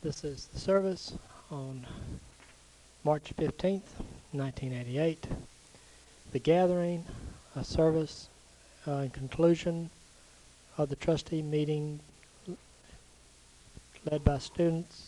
This is the service on March 15th, 1988. The gathering, a service in conclusion of the trustee meeting led by students.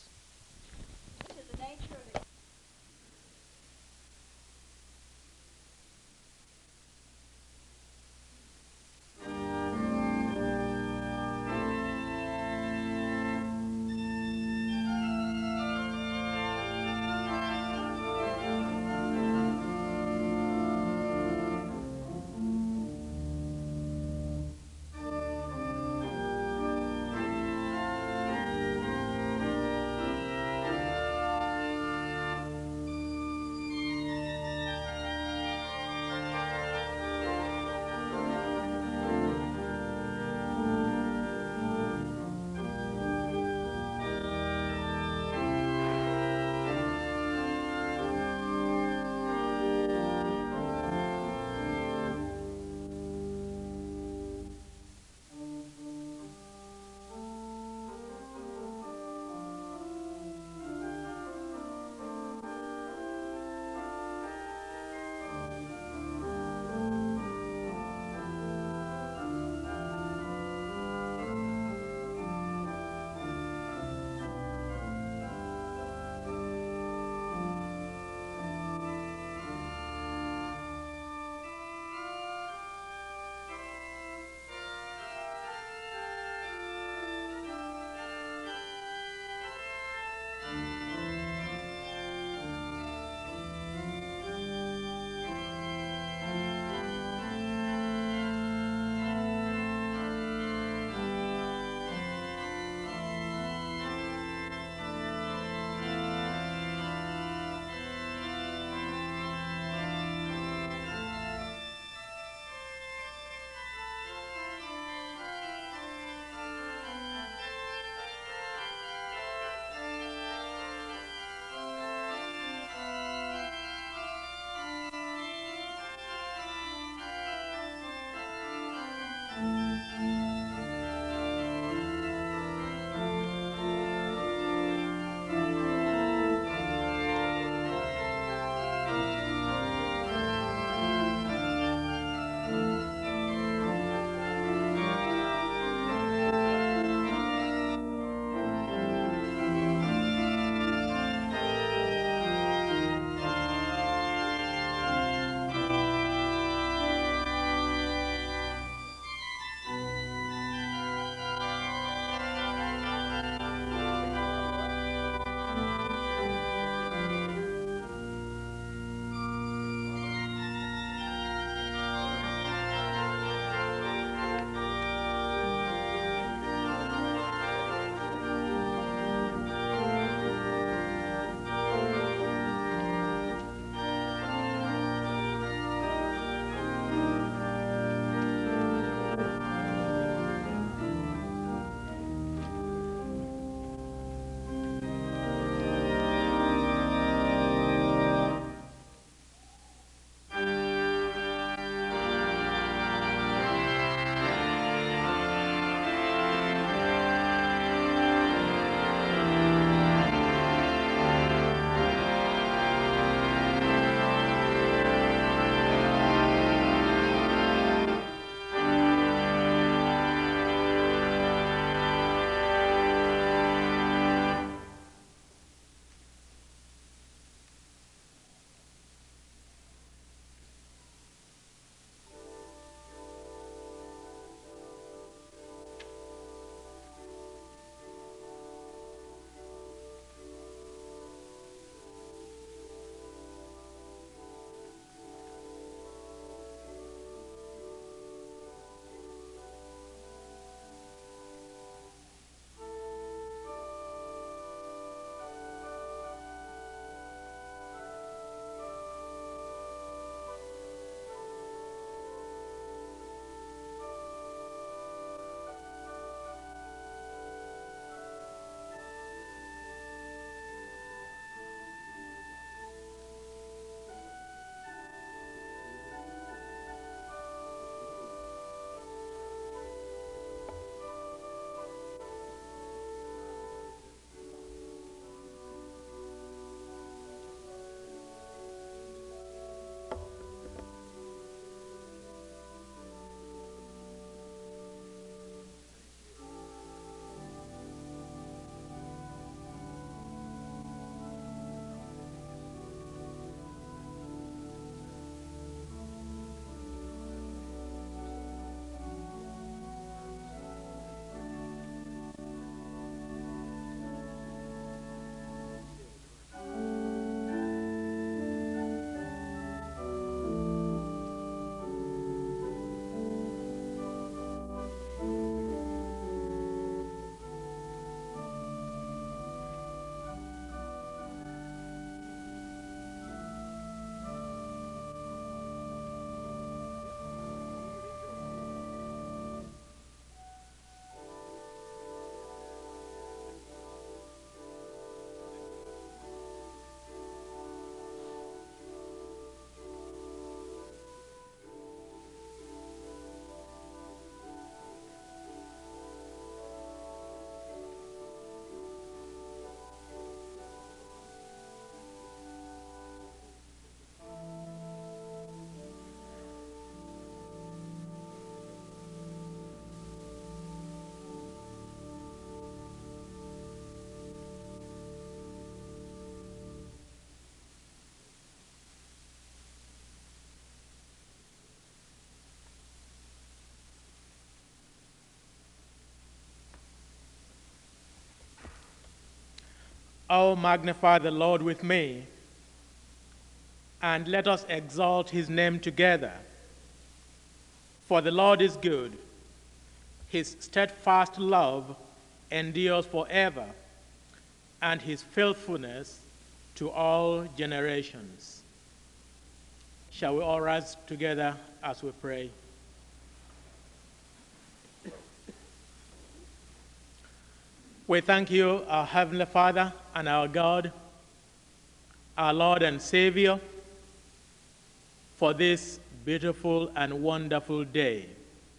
Oh, magnify the Lord with me, and let us exalt his name together. For the Lord is good. His steadfast love endures forever, and his faithfulness to all generations. Shall we all rise together as we pray? We thank you, our Heavenly Father and our God, our Lord and Savior, for this beautiful and wonderful day.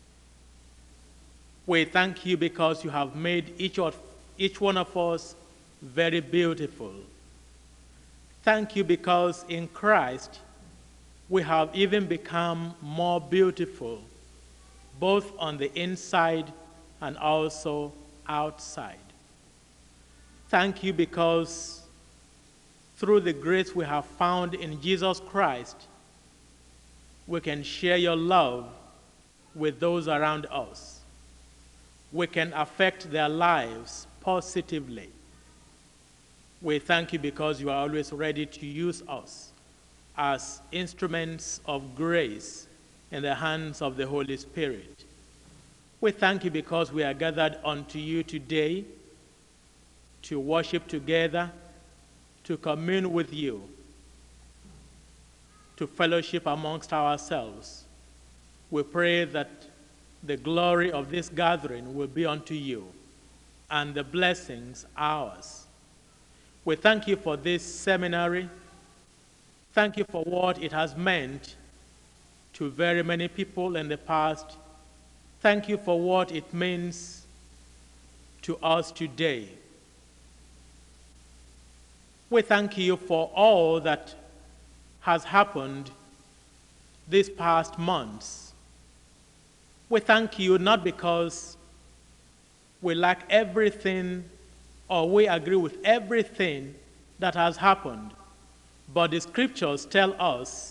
We thank you because you have made each one of us very beautiful. Thank you because in Christ we have even become more beautiful, both on the inside and also outside. Thank you because through the grace we have found in Jesus Christ, we can share your love with those around us. We can affect their lives positively. We thank you because you are always ready to use us as instruments of grace in the hands of the Holy Spirit. We thank you because we are gathered unto you today to worship together, to commune with you, to fellowship amongst ourselves. We pray that the glory of this gathering will be unto you and the blessings ours. We thank you for this seminary. Thank you for what it has meant to very many people in the past. Thank you for what it means to us today. We thank you for all that has happened these past months. We thank you not because we lack everything or we agree with everything that has happened, but the scriptures tell us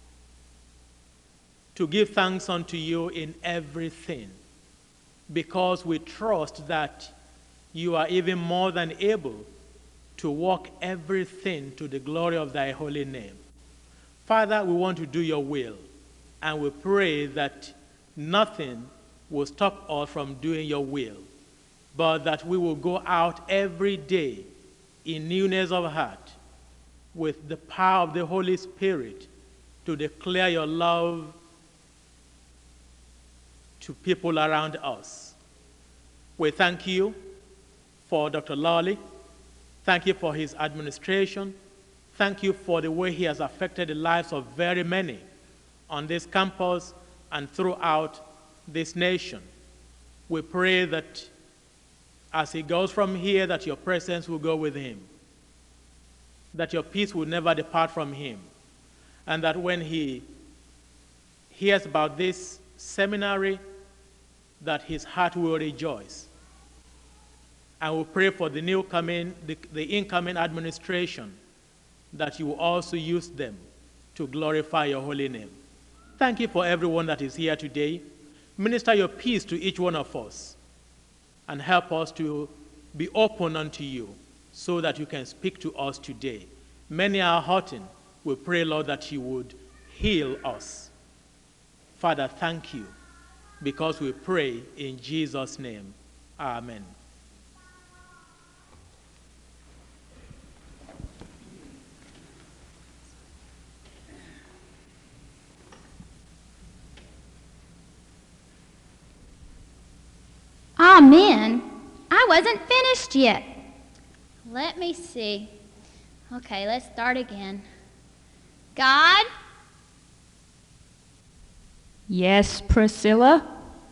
to give thanks unto you in everything, because we trust that you are even more than able to work everything to the glory of thy holy name. Father, we want to do your will, and we pray that nothing will stop us from doing your will, but that we will go out every day in newness of heart with the power of the Holy Spirit to declare your love to people around us. We thank you for Dr. Lawley. Thank you for his administration. Thank you for the way he has affected the lives of very many on this campus and throughout this nation. We pray that as he goes from here, that your presence will go with him, that your peace will never depart from him, and that when he hears about this seminary, that his heart will rejoice. And we pray for the incoming administration, that you will also use them to glorify your holy name. Thank you for everyone that is here today. Minister your peace to each one of us and help us to be open unto you so that you can speak to us today. Many are hurting. We pray, Lord, that you would heal us. Father, thank you, because we pray in Jesus' name. Amen. Amen. I wasn't finished yet. Let me see. Okay, let's start again. God? Yes, Priscilla?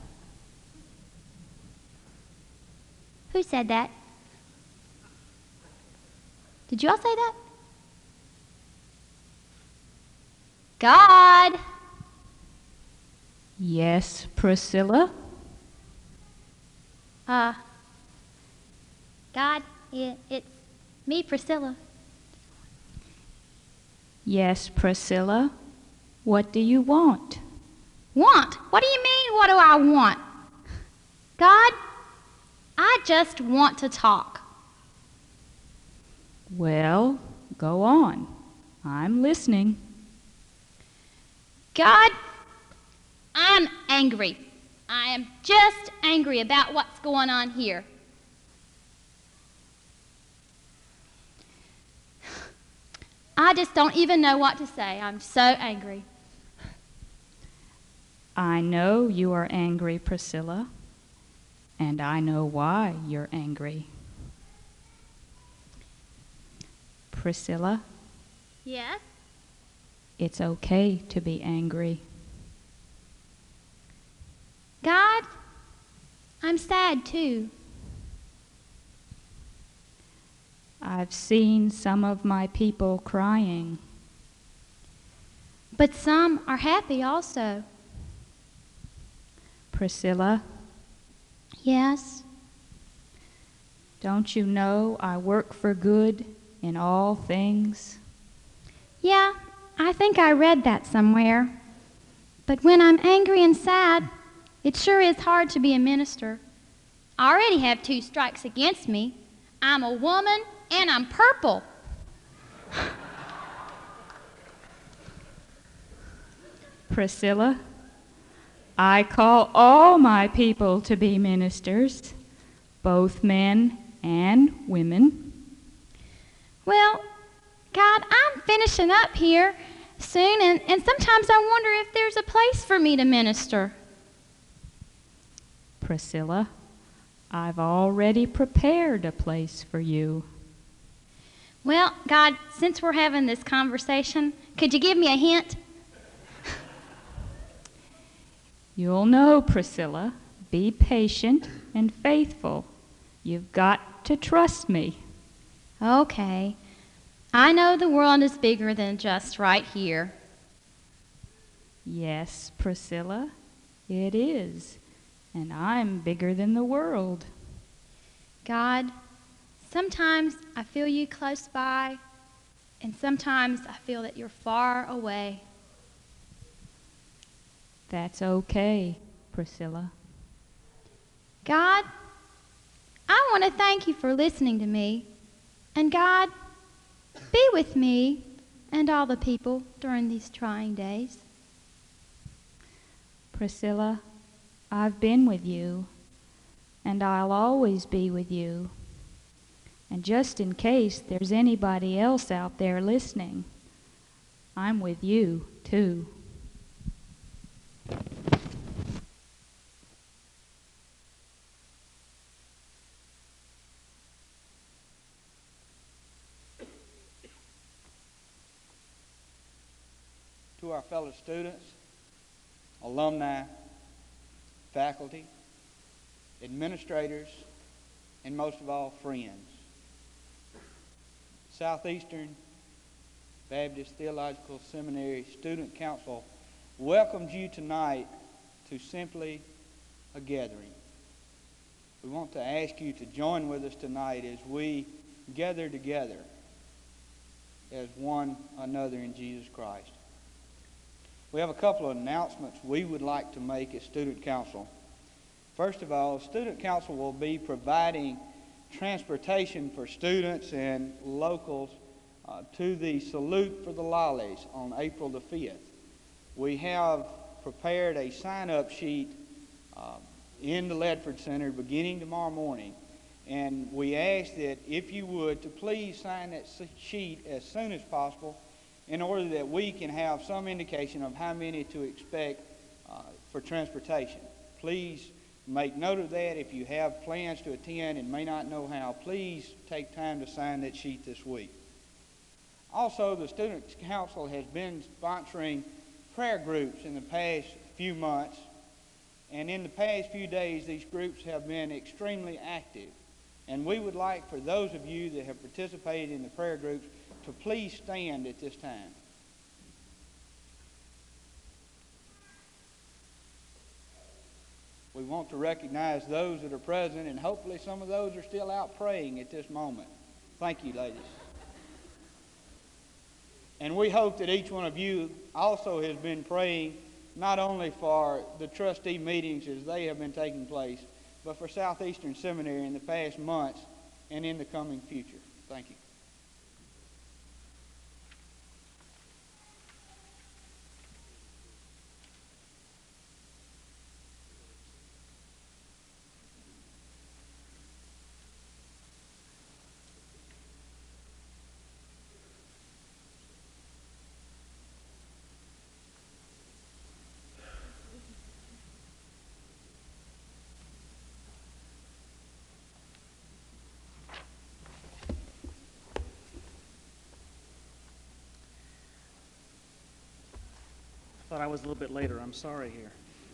Who said that? Did you all say that? God? Yes, Priscilla? God, it's me, Priscilla. Yes, Priscilla. What do you want? Want? What do you mean, what do I want? God, I just want to talk. Well, go on. I'm listening. God, I'm angry. I am just angry about what's going on here. I just don't even know what to say. I'm so angry. I know you are angry, Priscilla, and I know why you're angry. Priscilla, Yes? it's okay to be angry. God, I'm sad too. I've seen some of my people crying. But some are happy also. Priscilla, Yes? don't you know I work for good in all things? Yeah, I think I read that somewhere. But when I'm angry and sad, it sure is hard to be a minister. I already have 2 strikes against me. I'm a woman and I'm purple. Priscilla, I call all my people to be ministers, both men and women. Well, God, I'm finishing up here soon, and sometimes I wonder if there's a place for me to minister. Priscilla, I've already prepared a place for you. Well, God, since we're having this conversation, could you give me a hint? You'll know, Priscilla. Be patient and faithful. You've got to trust me. Okay. I know the world is bigger than just right here. Yes, Priscilla, it is. And I'm bigger than the world. God, sometimes I feel you close by, and sometimes I feel that you're far away. That's okay, Priscilla. God, I want to thank you for listening to me. And God, be with me and all the people during these trying days. Priscilla, I've been with you, and I'll always be with you. And just in case there's anybody else out there listening, I'm with you too. To our fellow students, alumni, faculty, administrators, and most of all, friends. Southeastern Baptist Theological Seminary Student Council welcomes you tonight to simply a gathering. We want to ask you to join with us tonight as we gather together as one another in Jesus Christ. We have a couple of announcements we would like to make as Student Council. First of all, Student Council will be providing transportation for students and locals to the Salute for the Lollies on April the 5th. We have prepared a sign-up sheet in the Ledford Center beginning tomorrow morning, and we ask that if you would to please sign that sheet as soon as possible in order that we can have some indication of how many to expect for transportation. Please make note of that. If you have plans to attend and may not know how, please take time to sign that sheet this week. Also, the Student Council has been sponsoring prayer groups in the past few months, and in the past few days these groups have been extremely active. And we would like for those of you that have participated in the prayer groups to please stand at this time. We want to recognize those that are present, and hopefully some of those are still out praying at this moment. Thank you, ladies. And we hope that each one of you also has been praying not only for the trustee meetings as they have been taking place, but for Southeastern Seminary in the past months and in the coming future. Thank you. I was a little bit later. I'm sorry here.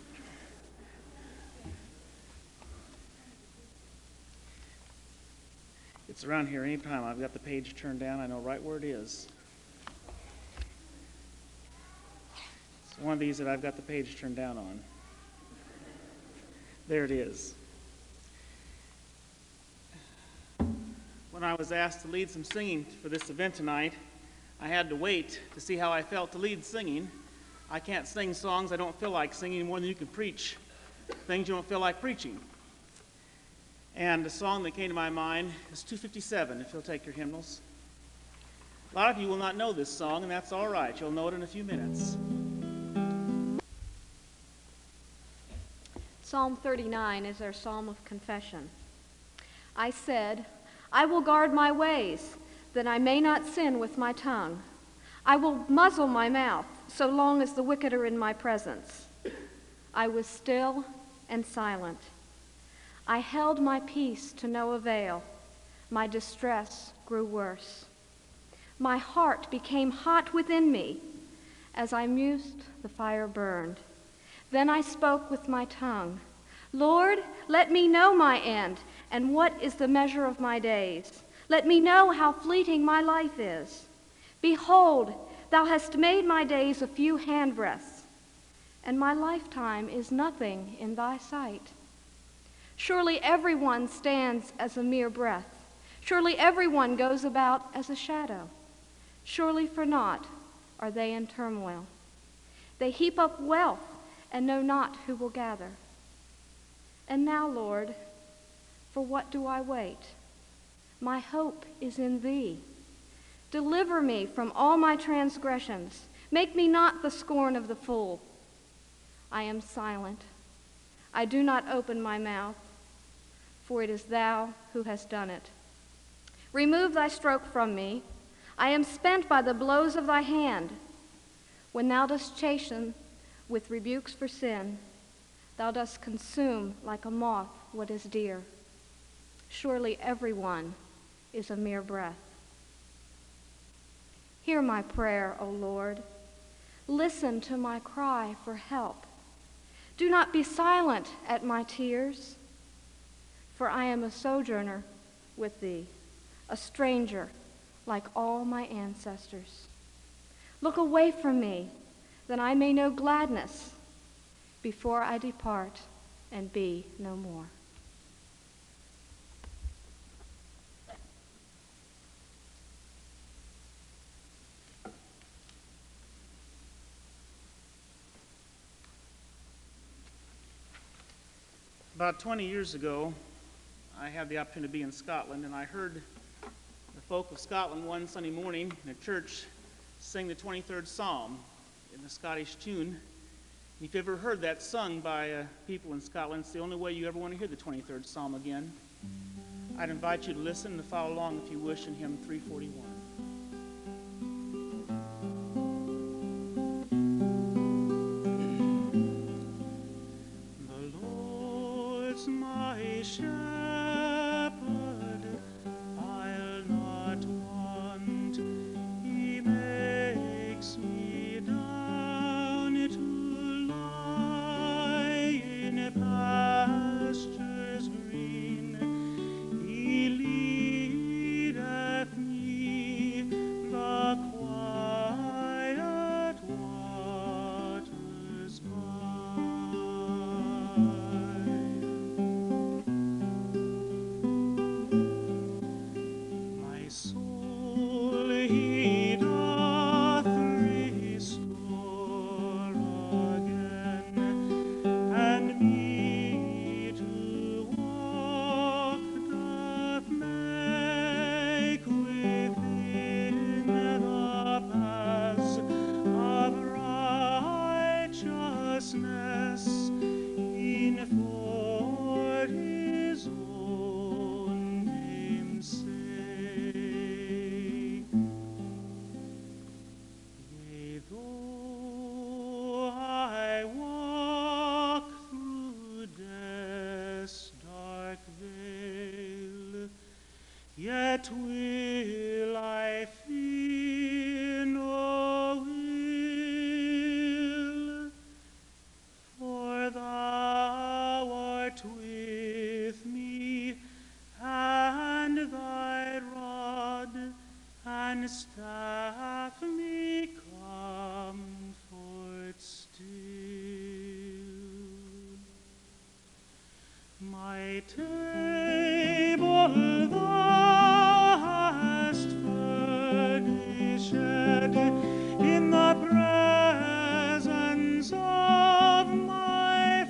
It's around here anytime. I've got the page turned down. I know right where it is. It's one of these that I've got the page turned down on. There it is. When I was asked to lead some singing for this event tonight, I had to wait to see how I felt to lead singing. I can't sing songs I don't feel like singing more than you can preach things you don't feel like preaching. And the song that came to my mind is 257, if you'll take your hymnals. A lot of you will not know this song, and that's all right. You'll know it in a few minutes. Psalm 39 is our psalm of confession. I said, I will guard my ways, that I may not sin with my tongue. I will muzzle my mouth, so long as the wicked are in my presence. I was still and silent. I held my peace to no avail. My distress grew worse. My heart became hot within me. As I mused, the fire burned. Then I spoke with my tongue. Lord, let me know my end, and what is the measure of my days. Let me know how fleeting my life is. Behold, thou hast made my days a few handbreadths, and my lifetime is nothing in thy sight. Surely everyone stands as a mere breath. Surely everyone goes about as a shadow. Surely for naught are they in turmoil. They heap up wealth and know not who will gather. And now, Lord, for what do I wait? My hope is in thee. Deliver me from all my transgressions. Make me not the scorn of the fool. I am silent. I do not open my mouth, for it is thou who hast done it. Remove thy stroke from me. I am spent by the blows of thy hand. When thou dost chasten with rebukes for sin, thou dost consume like a moth what is dear. Surely everyone is a mere breath. Hear my prayer, O Lord. Listen to my cry for help. Do not be silent at my tears, for I am a sojourner with thee, a stranger like all my ancestors. Look away from me, that I may know gladness before I depart and be no more. About 20 years ago, I had the opportunity to be in Scotland, and I heard the folk of Scotland one Sunday morning in a church sing the 23rd Psalm in the Scottish tune. If you've ever heard that sung by people in Scotland, it's the only way you ever want to hear the 23rd Psalm again. I'd invite you to listen and to follow along if you wish in hymn 341. My shepherd, I'll not want. He makes me down to lie in pastures green. He leadeth me the quiet waters by. He doth restore again, and me to walk doth make within the paths of righteousness, in for his own name's sake. Though I walk through death's dark vale, yet will I fear no ill, and staff me comfort still. My table thou hast furnished in the presence of my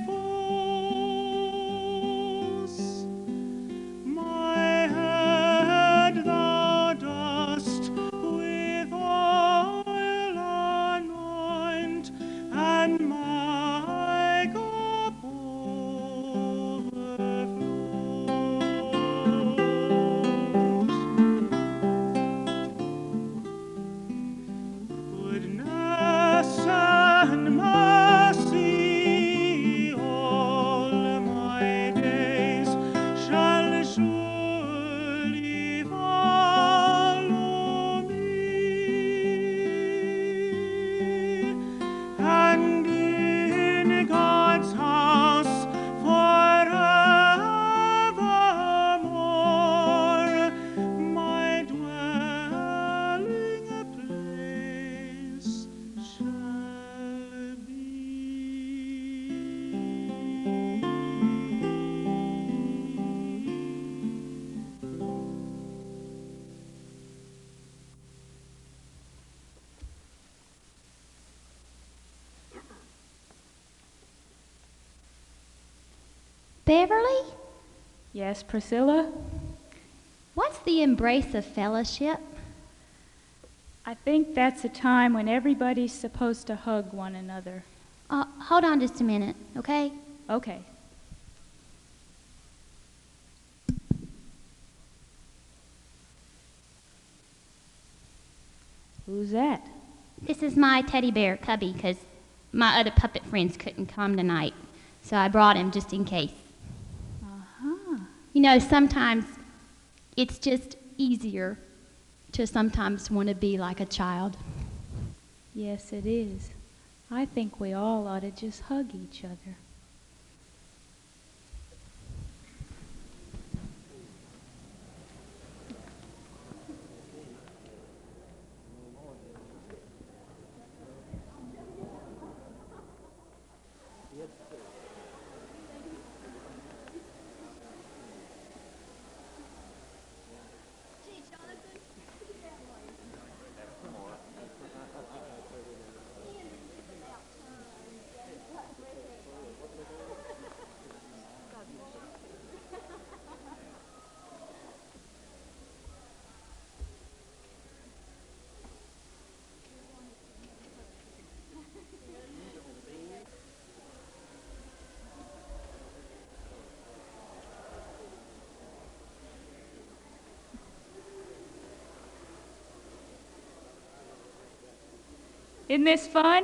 foes. My head thou dost with oil anoint, and my cup overflows. Goodness and mercy all my days shall surely follow me, and in God's house forevermore my dwelling place shall be. Beverly, Yes, Priscilla? what's the embrace of fellowship? I think that's a time when everybody's supposed to hug one another. Hold on just a minute, okay? Okay. Who's that? This is my teddy bear, Cubby, because my other puppet friends couldn't come tonight. So I brought him just in case. Uh-huh. You know, sometimes it's just easier to sometimes want to be like a child. Yes, it is. I think we all ought to just hug each other. Isn't this fun?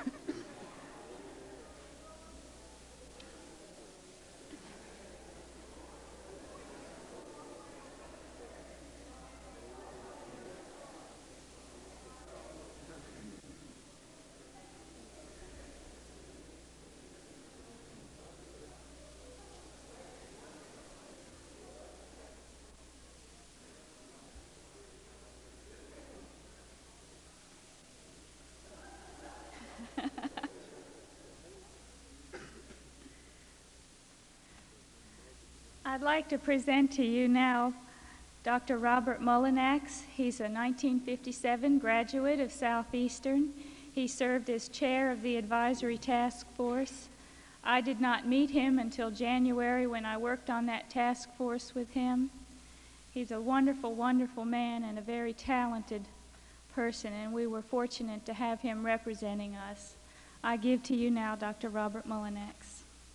I'd like to present to you now Dr. Robert Mullinax. He's a 1957 graduate of Southeastern. He served as chair of the advisory task force. I did not meet him until January when I worked on that task force with him. He's a wonderful, wonderful man and a very talented person, and we were fortunate to have him representing us. I give to you now Dr. Robert Mullinax.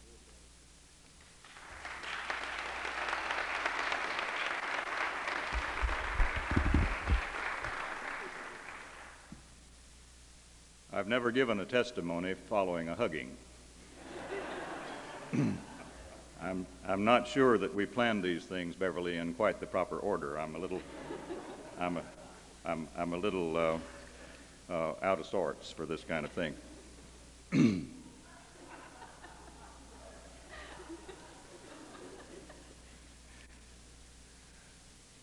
I've never given a testimony following a hugging. I'm not sure that we planned these things, Beverly, in quite the proper order. I'm a little out of sorts for this kind of thing.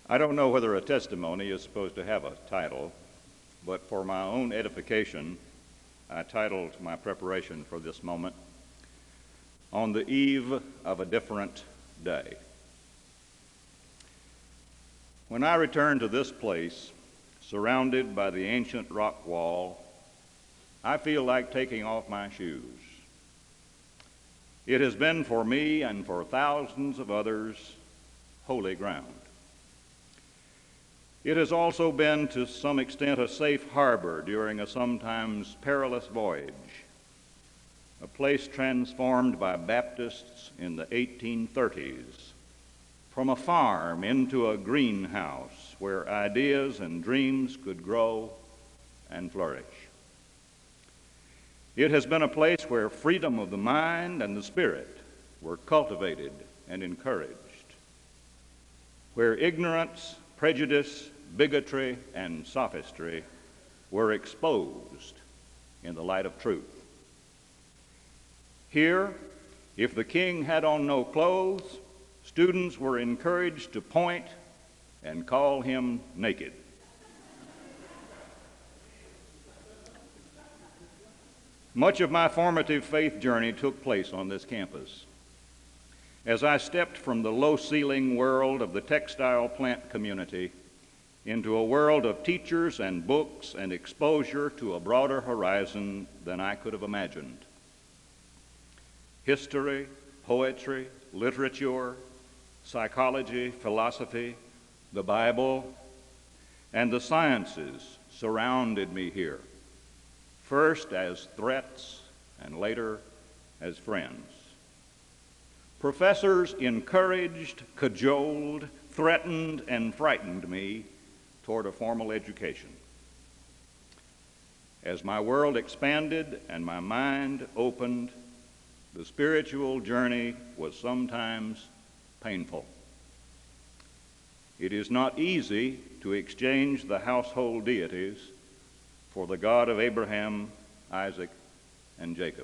I don't know whether a testimony is supposed to have a title, but for my own edification, I titled my preparation for this moment, "On the Eve of a Different Day." When I return to this place, surrounded by the ancient rock wall, I feel like taking off my shoes. It has been for me and for thousands of others holy ground. It has also been to some extent a safe harbor during a sometimes perilous voyage, a place transformed by Baptists in the 1830s from a farm into a greenhouse where ideas and dreams could grow and flourish. It has been a place where freedom of the mind and the spirit were cultivated and encouraged, where ignorance, prejudice, bigotry, and sophistry were exposed in the light of truth. Here, if the king had on no clothes, students were encouraged to point and call him naked. Much of my formative faith journey took place on this campus. As I stepped from the low-ceiling world of the textile plant community into a world of teachers and books and exposure to a broader horizon than I could have imagined. History, poetry, literature, psychology, philosophy, the Bible, and the sciences surrounded me here, first as threats and later as friends. Professors encouraged, cajoled, threatened, and frightened me toward a formal education. As my world expanded and my mind opened, the spiritual journey was sometimes painful. It is not easy to exchange the household deities for the God of Abraham, Isaac, and Jacob.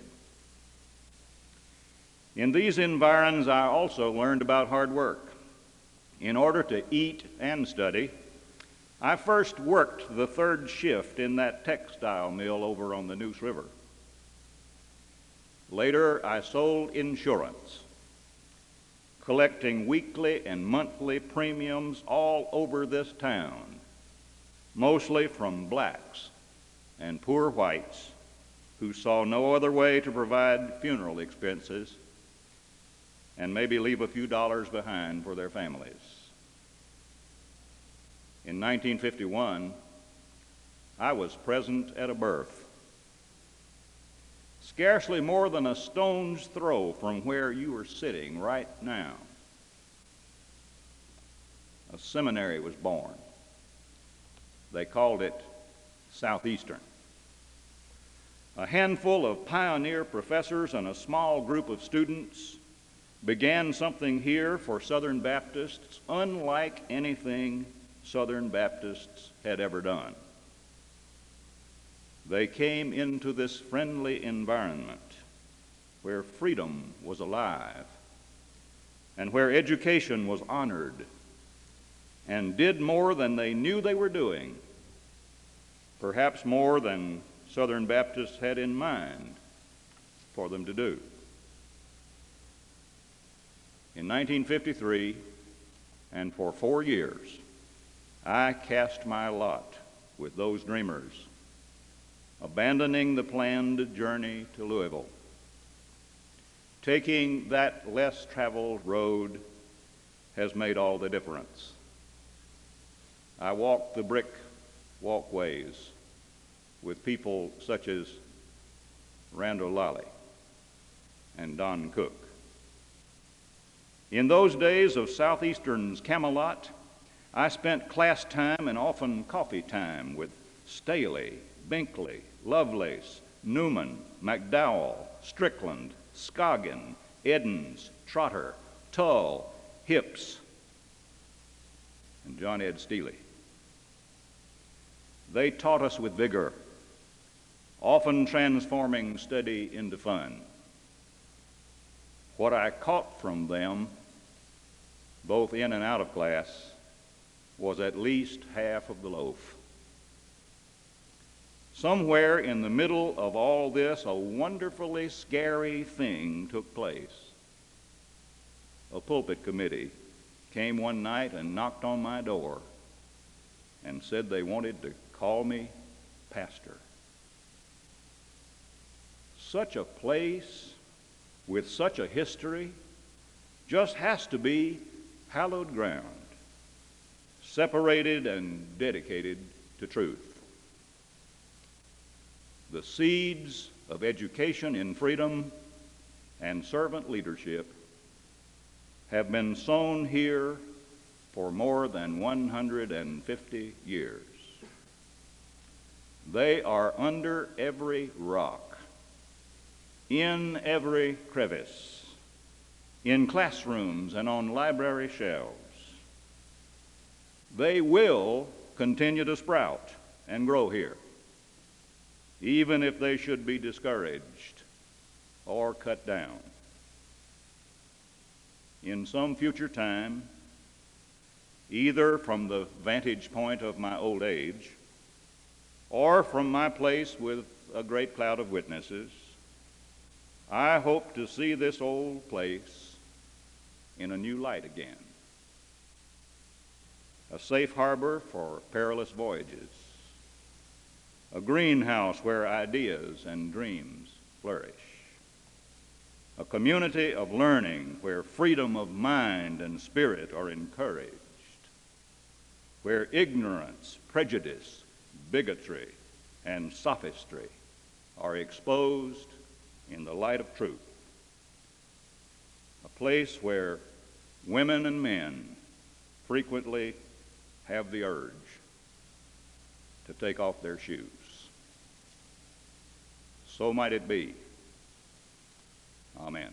In these environs, I also learned about hard work. In order to eat and study, I first worked the third shift in that textile mill over on the Neuse River. Later, I sold insurance, collecting weekly and monthly premiums all over this town, mostly from blacks and poor whites who saw no other way to provide funeral expenses and maybe leave a few dollars behind for their families. In 1951, I was present at a birth, scarcely more than a stone's throw from where you are sitting right now. A seminary was born. They called it Southeastern. A handful of pioneer professors and a small group of students began something here for Southern Baptists unlike anything Southern Baptists had ever done. They came into this friendly environment where freedom was alive and where education was honored, and did more than they knew they were doing, perhaps more than Southern Baptists had in mind for them to do. In 1953, and for 4 years, I cast my lot with those dreamers, abandoning the planned journey to Louisville. Taking that less traveled road has made all the difference. I walked the brick walkways with people such as Randall Lally and Don Cook. In those days of Southeastern's Camelot, I spent class time and often coffee time with Staley, Binkley, Lovelace, Newman, McDowell, Strickland, Scoggin, Edens, Trotter, Tull, Hips, and John Ed Steely. They taught us with vigor, often transforming study into fun. What I caught from them, both in and out of class, was at least half of the loaf. Somewhere in the middle of all this, a wonderfully scary thing took place. A pulpit committee came one night and knocked on my door and said they wanted to call me pastor. Such a place with such a history just has to be hallowed ground, separated and dedicated to truth. The seeds of education in freedom and servant leadership have been sown here for more than 150 years. They are under every rock, in every crevice, in classrooms and on library shelves. They will continue to sprout and grow here, even if they should be discouraged or cut down. In some future time, either from the vantage point of my old age or from my place with a great cloud of witnesses, I hope to see this old place in a new light again. A safe harbor for perilous voyages, a greenhouse where ideas and dreams flourish, a community of learning where freedom of mind and spirit are encouraged, where ignorance, prejudice, bigotry, and sophistry are exposed in the light of truth, a place where women and men frequently have the urge to take off their shoes. So might it be. Amen.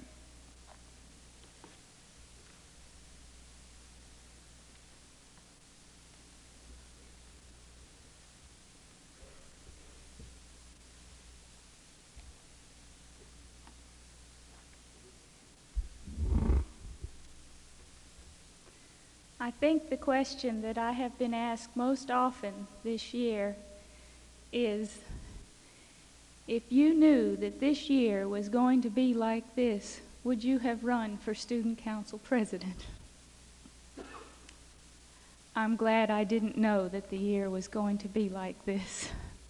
I think the question that I have been asked most often this year is, if you knew that this year was going to be like this, would you have run for student council president? I'm glad I didn't know that the year was going to be like this.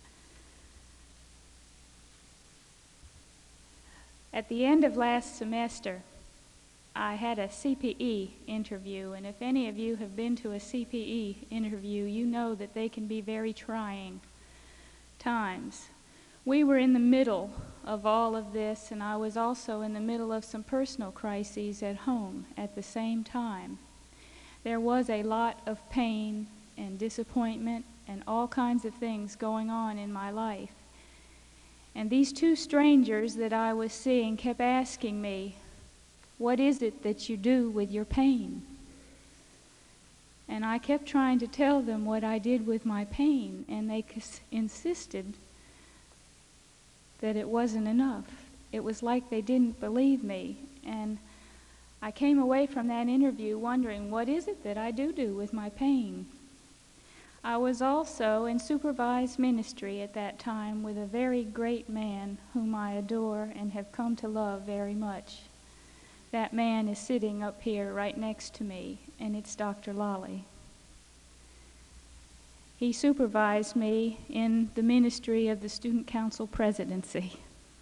At the end of last semester, I had a CPE interview, and if any of you have been to a CPE interview, you know that they can be very trying times. We were in the middle of all of this, and I was also in the middle of some personal crises at home at the same time. There was a lot of pain and disappointment and all kinds of things going on in my life. And these two strangers that I was seeing kept asking me, "What is it that you do with your pain?" And I kept trying to tell them what I did with my pain, and they insisted that it wasn't enough. It was like they didn't believe me. And I came away from that interview wondering, what is it that I do with my pain? I was also in supervised ministry at that time with a very great man whom I adore and have come to love very much. That man is sitting up here right next to me, and it's Dr. Lolly. He supervised me in the ministry of the Student Council presidency.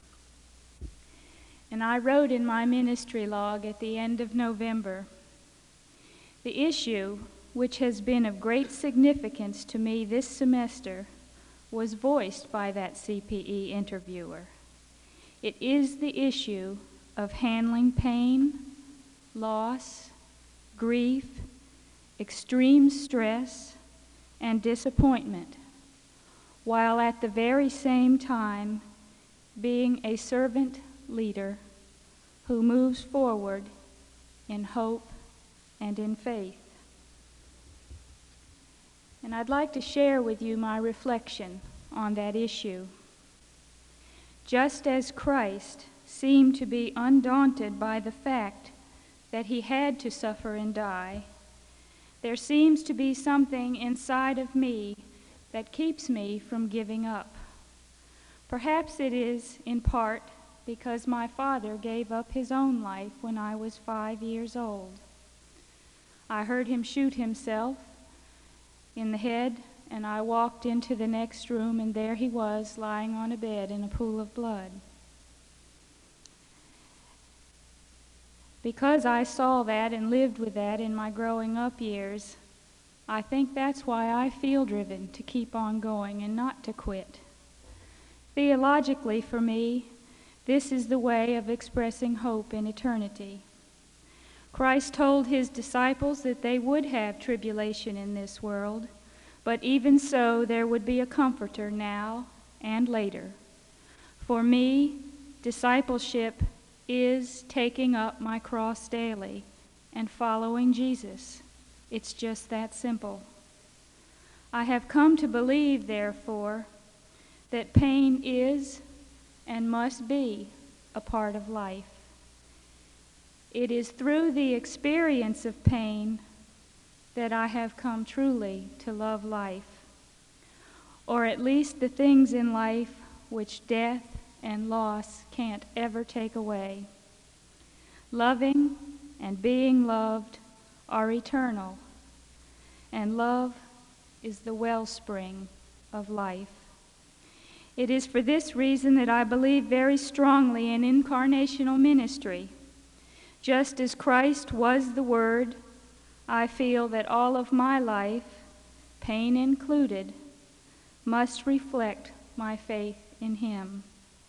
And I wrote in my ministry log at the end of November, "The issue which has been of great significance to me this semester was voiced by that CPE interviewer. It is the issue of handling pain, loss, grief, extreme stress, and disappointment, while at the very same time being a servant leader who moves forward in hope and in faith." And I'd like to share with you my reflection on that issue. Just as Christ seemed to be undaunted by the fact that he had to suffer and die, there seems to be something inside of me that keeps me from giving up. Perhaps it is, in part, because my father gave up his own life when I was 5 years old. I heard him shoot himself in the head, and I walked into the next room, and there he was, lying on a bed in a pool of blood. Because I saw that and lived with that in my growing up years, I think that's why I feel driven to keep on going and not to quit. Theologically, for me, this is the way of expressing hope in eternity. Christ told his disciples that they would have tribulation in this world, but even so there would be a comforter now and later. For me, discipleship is taking up my cross daily and following Jesus. It's just that simple. I have come to believe, therefore, that pain is and must be a part of life. It is through the experience of pain that I have come truly to love life, or at least the things in life which death and loss can't ever take away. Loving and being loved are eternal, and love is the wellspring of life. It is for this reason that I believe very strongly in incarnational ministry. Just as Christ was the Word, I feel that all of my life, pain included, must reflect my faith in him.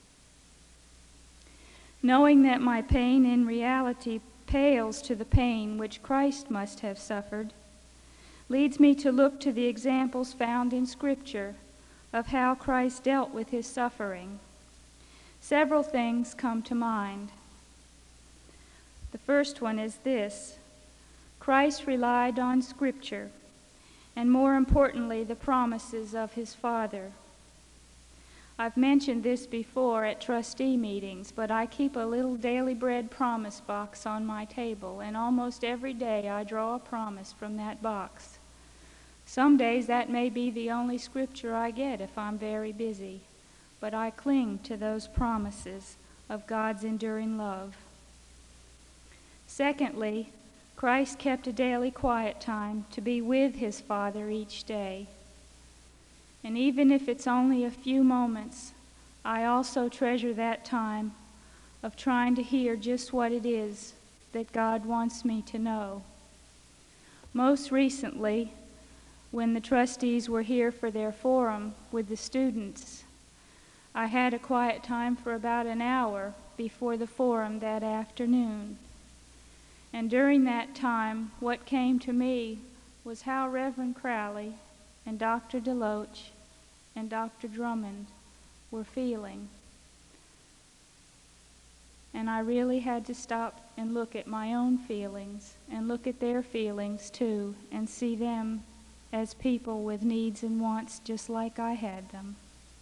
Knowing that my pain in reality pales to the pain which Christ must have suffered, leads me to look to the examples found in Scripture of how Christ dealt with his suffering. Several things come to mind. The first one is this: Christ relied on Scripture, and more importantly, the promises of his Father. I've mentioned this before at trustee meetings, but I keep a little daily bread promise box on my table, and almost every day I draw a promise from that box. Some days that may be the only scripture I get if I'm very busy, but I cling to those promises of God's enduring love. Secondly, Christ kept a daily quiet time to be with his Father each day. And even if it's only a few moments, I also treasure that time of trying to hear just what it is that God wants me to know. Most recently, when the trustees were here for their forum with the students, I had a quiet time for about an hour before the forum that afternoon. And during that time, what came to me was how Reverend Crowley and Dr. DeLoach and Dr. Drummond were feeling. And I really had to stop and look at my own feelings and look at their feelings too, and see them as people with needs and wants just like I had them.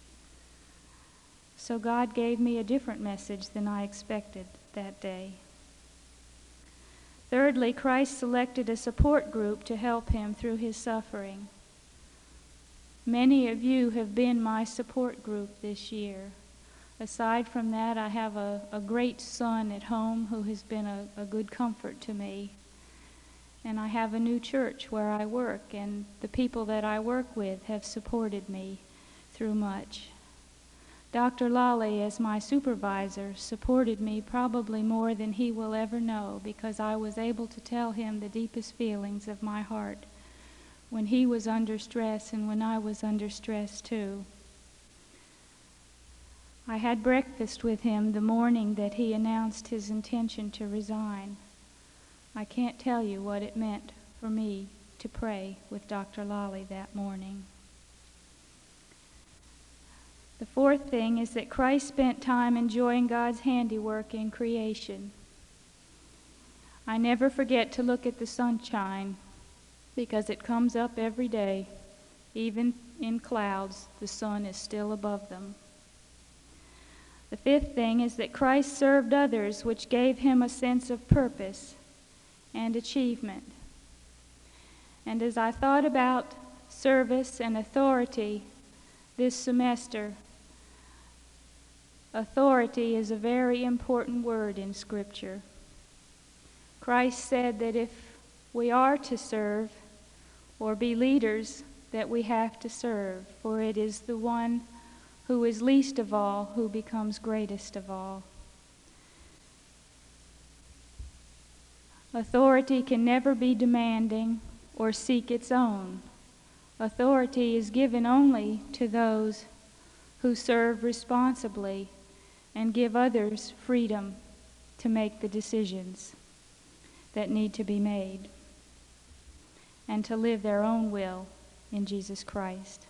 So God gave me a different message than I expected that day. Thirdly, Christ selected a support group to help him through his suffering. Many of you have been my support group this year. Aside from that, I have a great son at home who has been a good comfort to me. And I have a new church where I work, and the people that I work with have supported me through much. Dr. Lally, as my supervisor, supported me probably more than he will ever know, because I was able to tell him the deepest feelings of my heart when he was under stress and when I was under stress too. I had breakfast with him the morning that he announced his intention to resign. I can't tell you what it meant for me to pray with Dr. Lally that morning. The fourth thing is that Christ spent time enjoying God's handiwork in creation. I never forget to look at the sunshine, because it comes up every day. Even in clouds, the sun is still above them. The fifth thing is that Christ served others, which gave him a sense of purpose and achievement. And as I thought about service and authority this semester, authority is a very important word in Scripture. Christ said that if we are to serve or be leaders, that we have to serve, for it is the one who is least of all who becomes greatest of all. Authority can never be demanding or seek its own. Authority is given only to those who serve responsibly and give others freedom to make the decisions that need to be made and to live their own will in Jesus Christ.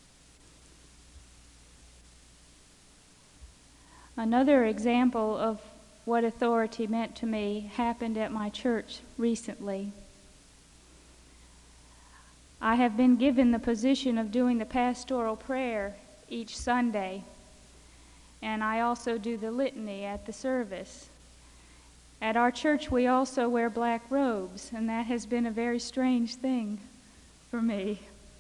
Another example of what authority meant to me happened at my church recently. I have been given the position of doing the pastoral prayer each Sunday, and I also do the litany at the service. At our church, we also wear black robes, and that has been a very strange thing for me.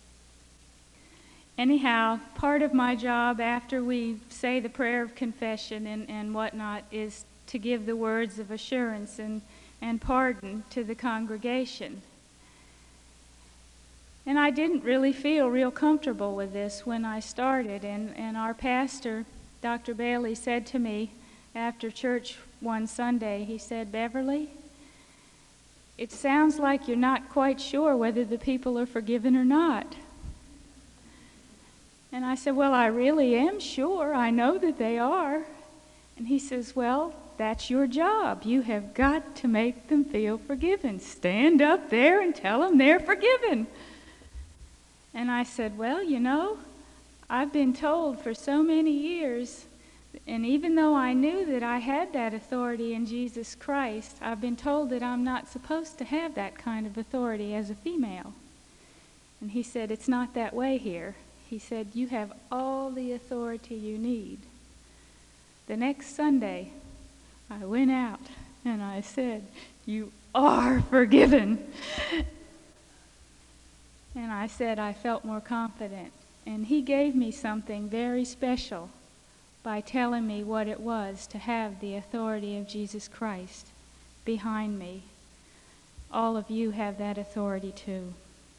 Anyhow, part of my job after we say the prayer of confession and whatnot is to give the words of assurance and pardon to the congregation. And I didn't really feel real comfortable with this when I started, and our pastor, Dr. Bailey, said to me after church one Sunday, he said, "Beverly, it sounds like you're not quite sure whether the people are forgiven or not." And I said, "Well, I really am sure. I know that they are." And he says, "Well, that's your job. You have got to make them feel forgiven. Stand up there and tell them they're forgiven." And I said, "Well, you know, I've been told for so many years, and even though I knew that I had that authority in Jesus Christ, I've been told that I'm not supposed to have that kind of authority as a female." And he said, "It's not that way here." He said, "You have all the authority you need." The next Sunday, I went out and I said, "You are forgiven." And I said I felt more confident. And he gave me something very special by telling me what it was to have the authority of Jesus Christ behind me. All of you have that authority too.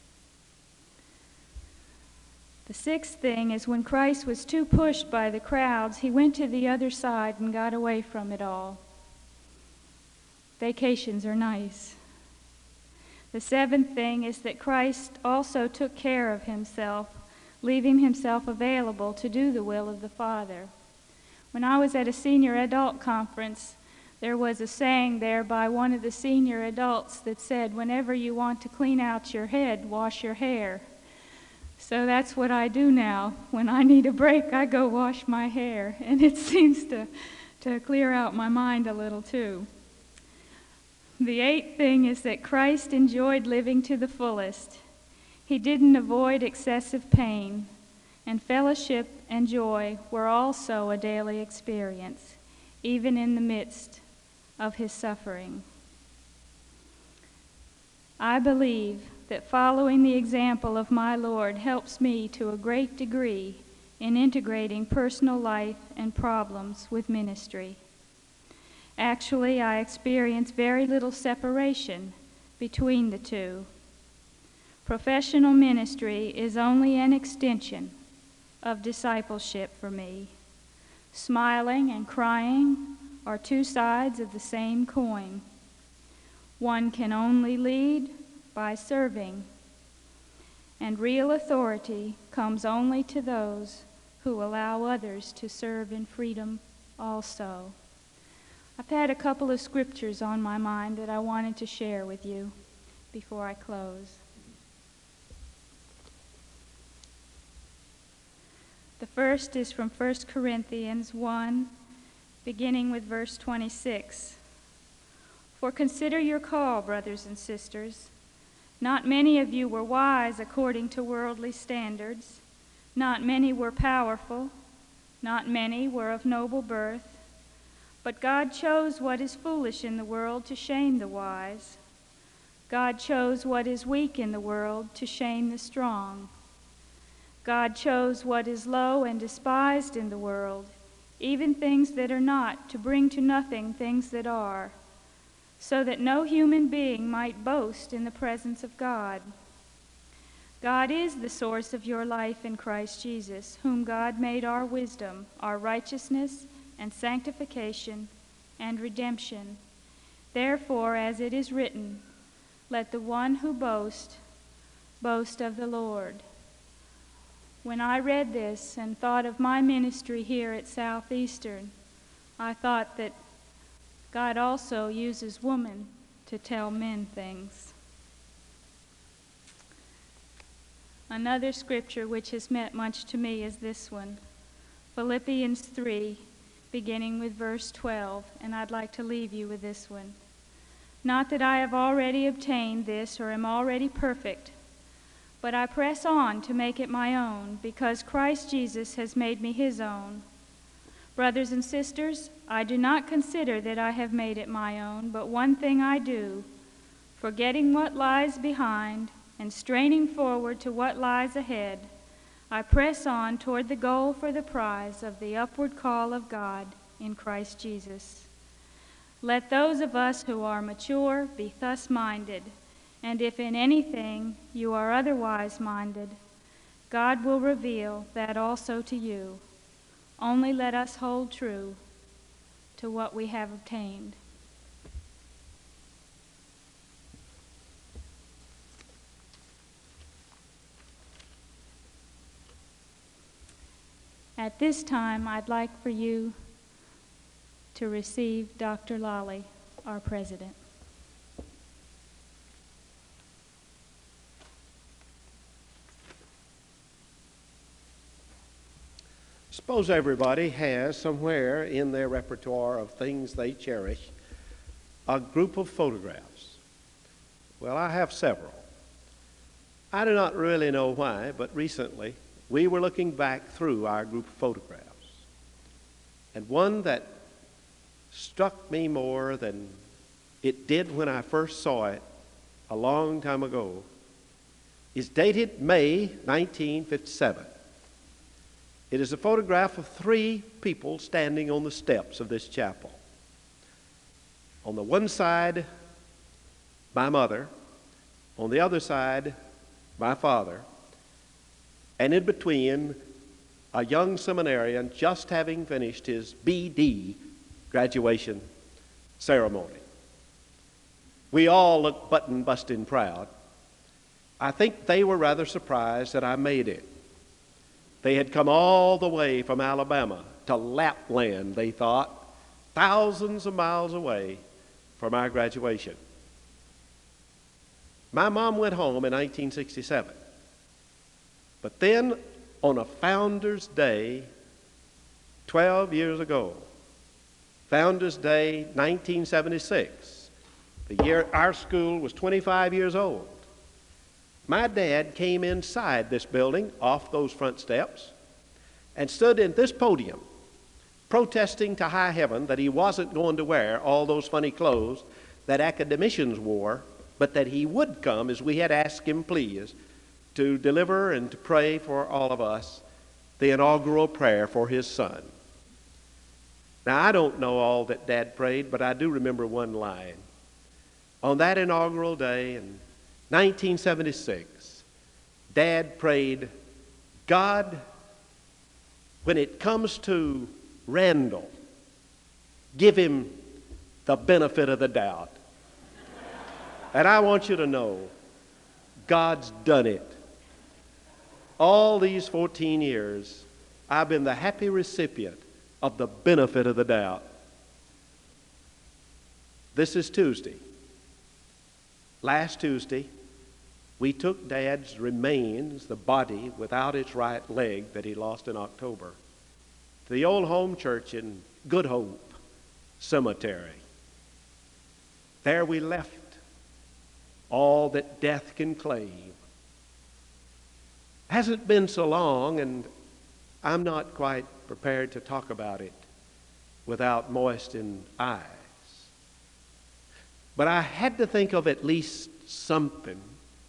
The sixth thing is when Christ was too pushed by the crowds, he went to the other side and got away from it all. Vacations are nice. The seventh thing is that Christ also took care of himself, leaving himself available to do the will of the Father. When I was at a senior adult conference, there was a saying there by one of the senior adults that said, "Whenever you want to clean out your head, wash your hair." So that's what I do now. When I need a break, I go wash my hair, and it seems to clear out my mind a little too. The eighth thing is that Christ enjoyed living to the fullest. He didn't avoid excessive pain, and fellowship and joy were also a daily experience, even in the midst of his suffering. I believe that following the example of my Lord helps me to a great degree in integrating personal life and problems with ministry. Actually, I experience very little separation between the two. Professional ministry is only an extension of discipleship for me. Smiling and crying are two sides of the same coin. One can only lead by serving, and real authority comes only to those who allow others to serve in freedom also. I've had a couple of scriptures on my mind that I wanted to share with you before I close. The first is from 1 Corinthians 1, beginning with verse 26. "For consider your call, brothers and sisters. Not many of you were wise according to worldly standards. Not many were powerful. Not many were of noble birth. But God chose what is foolish in the world to shame the wise. God chose what is weak in the world to shame the strong. God chose what is low and despised in the world, even things that are not, to bring to nothing things that are, so that no human being might boast in the presence of God. God is the source of your life in Christ Jesus, whom God made our wisdom, our righteousness, and sanctification, and redemption. Therefore, as it is written, let the one who boasts boast of the Lord. When I read this and thought of my ministry here at Southeastern, I thought that God also uses women to tell men things. Another scripture which has meant much to me is this one, Philippians 3, beginning with verse 12, and I'd like to leave you with this one. Not that I have already obtained this or am already perfect, but I press on to make it my own, because Christ Jesus has made me his own. Brothers and sisters, I do not consider that I have made it my own, but one thing I do, forgetting what lies behind and straining forward to what lies ahead, I press on toward the goal for the prize of the upward call of God in Christ Jesus. Let those of us who are mature be thus minded, and if in anything you are otherwise minded, God will reveal that also to you. Only let us hold true to what we have obtained. At this time, I'd like for you to receive Dr. Lally, our president. Suppose everybody has somewhere in their repertoire of things they cherish a group of photographs. Well, I have several. I do not really know why, but recently we were looking back through our group of photographs, and one that struck me more than it did when I first saw it a long time ago is dated May 1957. It is a photograph of 3 people standing on the steps of this chapel. On the one side, my mother. On the other side, my father. And in between, a young seminarian just having finished his BD graduation ceremony. We all looked button-busting proud. I think they were rather surprised that I made it. They had come all the way from Alabama to Lapland, they thought, thousands of miles away for my graduation. My mom went home in 1967. But then, on a Founders Day, 12 years ago, Founders Day 1976, the year our school was 25 years old, my dad came inside this building off those front steps and stood in this podium protesting to high heaven that he wasn't going to wear all those funny clothes that academicians wore, but that he would come, as we had asked him please, to deliver and to pray for all of us the inaugural prayer for his son. Now, I don't know all that Dad prayed, but I do remember one line. On that inaugural day in 1976, Dad prayed, God, when it comes to Randall, give him the benefit of the doubt. And I want you to know, God's done it. All these 14 years, I've been the happy recipient of the benefit of the doubt. This is Tuesday. Last Tuesday, we took Dad's remains, the body without its right leg that he lost in October, to the old home church in Good Hope Cemetery. There we left all that death can claim. Hasn't been so long, and I'm not quite prepared to talk about it without moistened eyes. But I had to think of at least something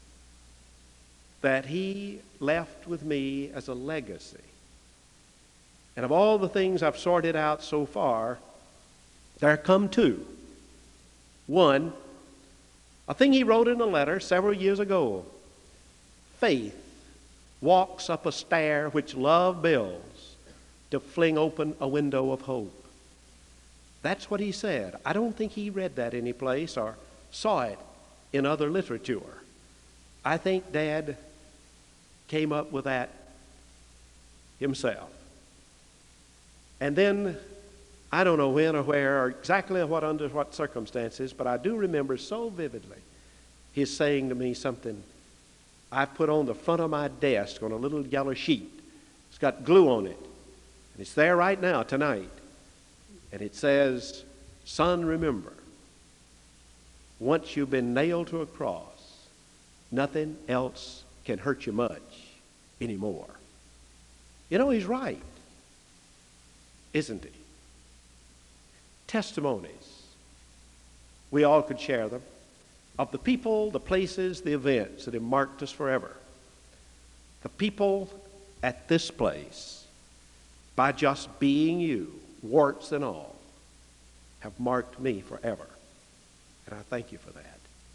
that he left with me as a legacy. And of all the things I've sorted out so far, there come two. One, a thing he wrote in a letter several years ago. Faith walks up a stair which love builds to fling open a window of hope. That's what he said. I don't think he read that anyplace or saw it in other literature. I think Dad came up with that himself. And then, I don't know when or where or exactly under what circumstances, but I do remember so vividly his saying to me something I've put on the front of my desk on a little yellow sheet. It's got glue on it. And it's there right now, tonight. And it says, "Son, remember, once you've been nailed to a cross, nothing else can hurt you much anymore." You know, he's right, isn't he? Testimonies. We all could share them of the people, the places, the events that have marked us forever. The people at this place, by just being you, warts and all, have marked me forever. And I thank you for that.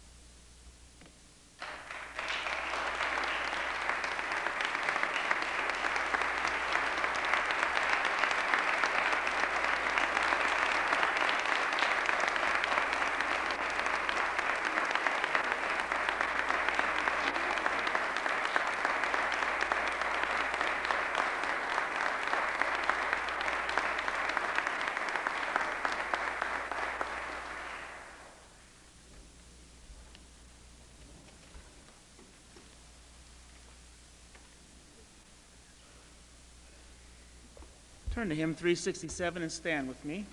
Turn to hymn 367 and stand with me.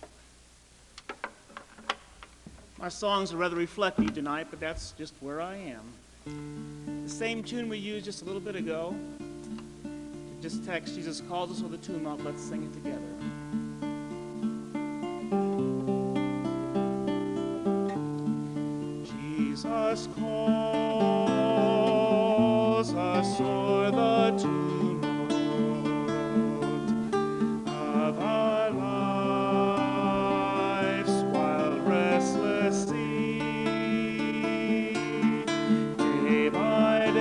My songs are rather reflective tonight, but that's just where I am. The same tune we used just a little bit ago. Just text, Jesus calls us with a tune up. Let's sing it together. Jesus calls us o'er the tumult of our life's wild, restless sea. Day by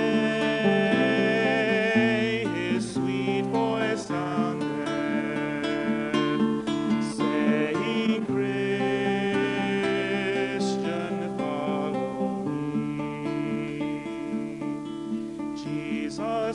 day, his sweet voice sounded, saying, "Christian, follow me." Jesus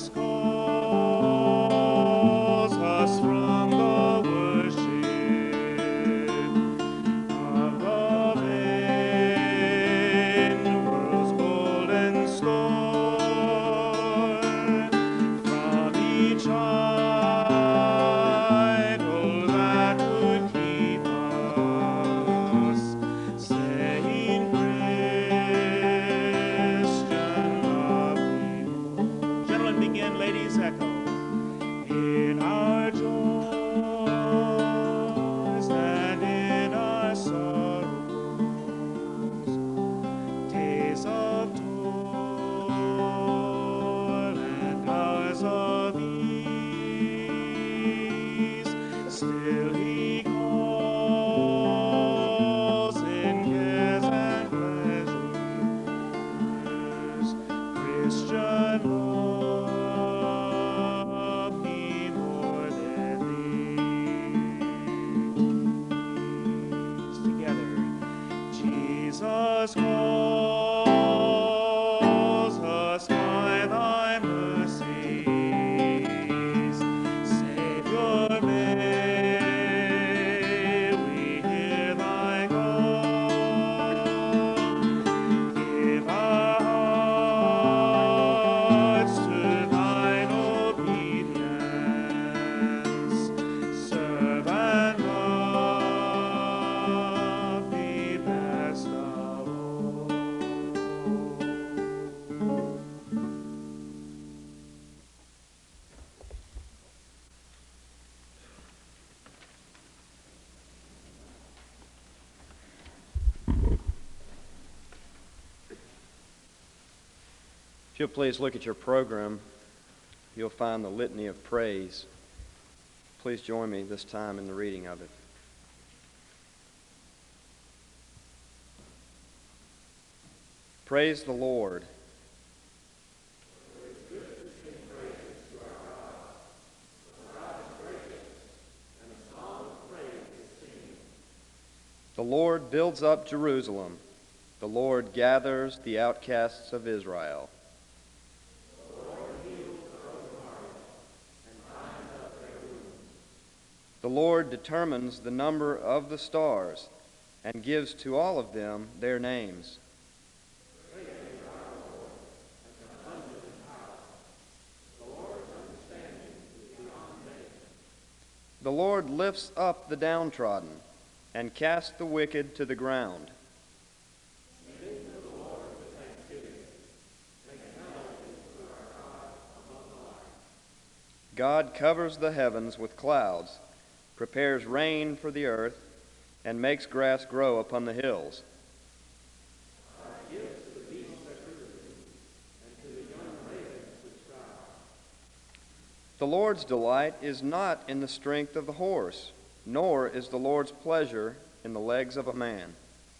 If you'll please look at your program, you'll find the Litany of Praise. Please join me this time in the reading of it. Praise the Lord. The Lord builds up Jerusalem. The Lord gathers the outcasts of Israel. The Lord determines the number of the stars and gives to all of them their names. The Lord lifts up the downtrodden and casts the wicked to the ground. God covers the heavens with clouds, prepares rain for the earth, and makes grass grow upon the hills. The Lord's delight is not in the strength of the horse, nor is the Lord's pleasure in the legs of a man.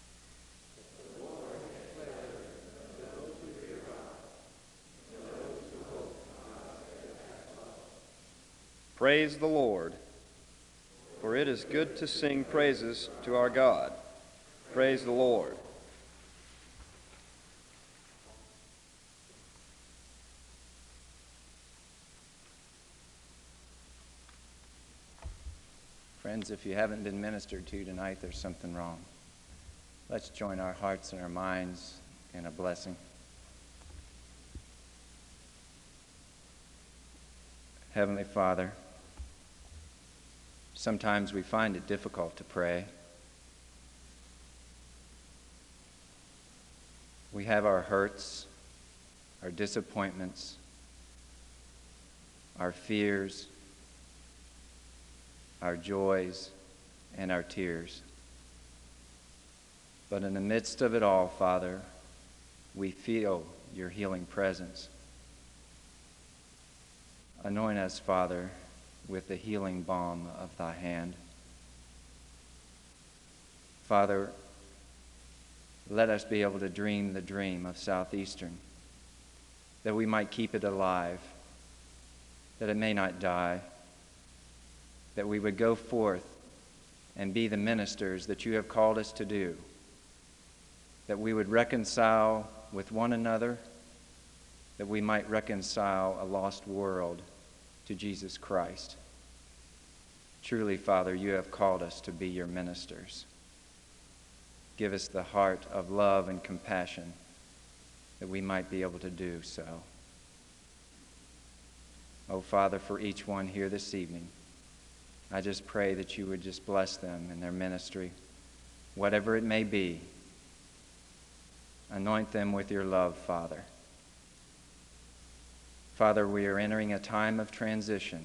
Praise the Lord, for it is good to sing praises to our God. Praise the Lord. Friends, if you haven't been ministered to tonight, there's something wrong. Let's join our hearts and our minds in a blessing. Heavenly Father, sometimes we find it difficult to pray. We have our hurts, our disappointments, our fears, our joys, and our tears. But in the midst of it all, Father, we feel your healing presence. Anoint us, Father, with the healing balm of thy hand. Father, let us be able to dream the dream of Southeastern, that we might keep it alive, that it may not die, that we would go forth and be the ministers that you have called us to do, that we would reconcile with one another, that we might reconcile a lost world to Jesus Christ. Truly, Father, you have called us to be your ministers. Give us the heart of love and compassion that we might be able to do so. Oh, Father, for each one here this evening, I just pray that you would just bless them in their ministry, whatever it may be. Anoint them with your love, Father. Father, we are entering a time of transition.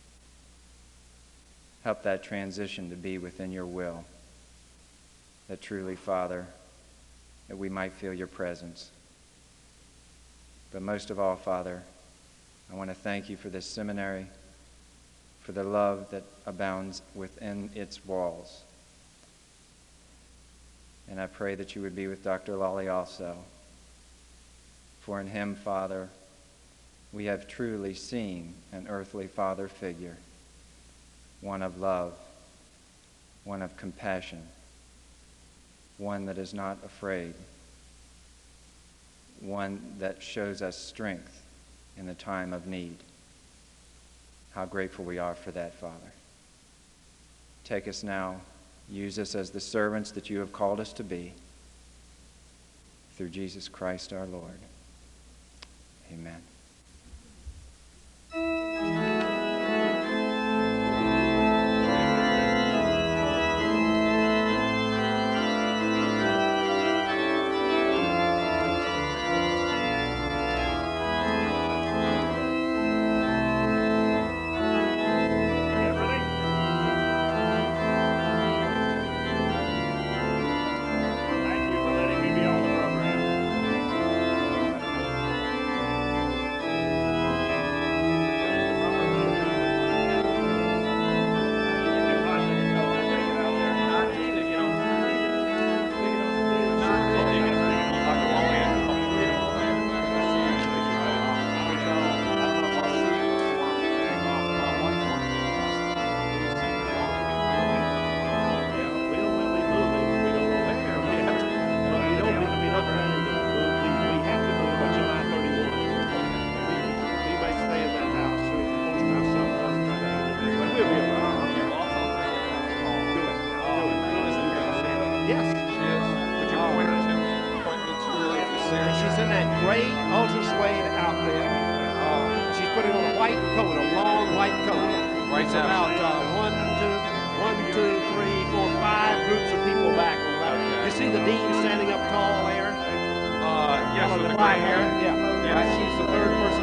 Help that transition to be within your will. That truly, Father, that we might feel your presence. But most of all, Father, I want to thank you for this seminary, for the love that abounds within its walls. And I pray that you would be with Dr. Lawley also. For in him, Father, we have truly seen an earthly father figure, one of love, one of compassion, one that is not afraid, one that shows us strength in the time of need. How grateful we are for that, Father. Take us now. Use us as the servants that you have called us to be. Through Jesus Christ our Lord. Amen. Thank you for letting me be on the program. that gray Ultra Suede outfit. She's putting on a white coat, a long white coat. Right It's now. about 5 groups of people back on the right. You see the dean standing up tall there? Yes, With with the the black gray hair. hair. Yeah. Yes. She's the third person